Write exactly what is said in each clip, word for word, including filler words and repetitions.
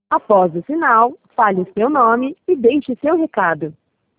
Após o sinal, fale seu nome e deixe seu recado.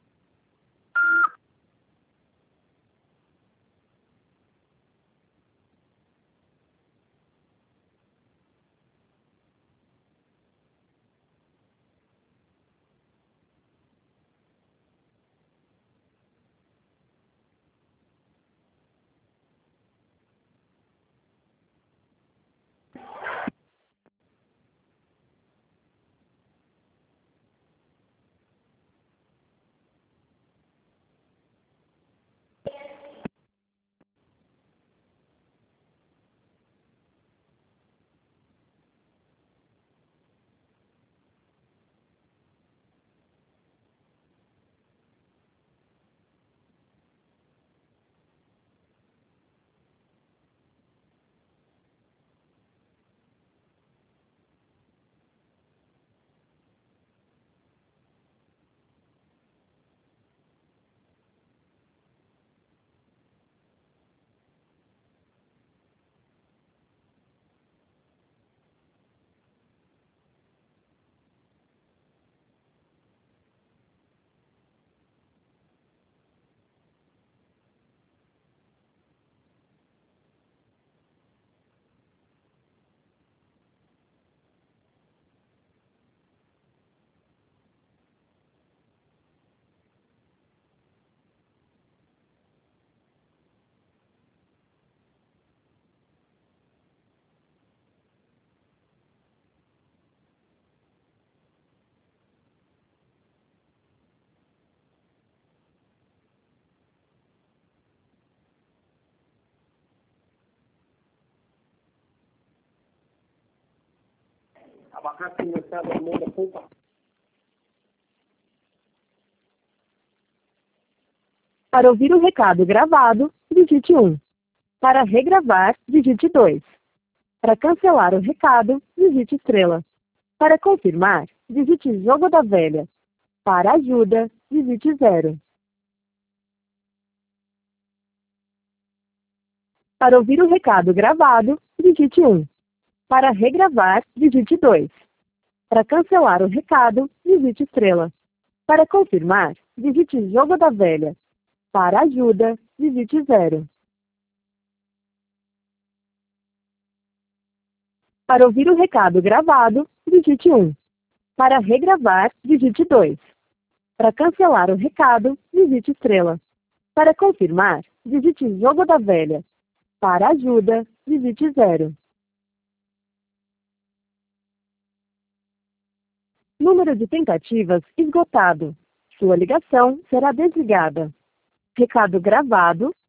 Abacate financiado no mundo poupa. Para ouvir o recado gravado, digite um. Para regravar, digite dois. Para cancelar o recado, digite estrela. Para confirmar, digite jogo da velha. Para ajuda, digite zero. Para ouvir o recado gravado, digite um. Para regravar, digite dois. Para cancelar o recado, digite estrela. Para confirmar, digite jogo da velha. Para ajuda, digite zero. Para ouvir o recado gravado, digite um. Para regravar, digite dois. Para cancelar o recado, digite estrela. Para confirmar, digite jogo da velha. Para ajuda, digite zero. Número de tentativas esgotado. Sua ligação será desligada. Recado gravado,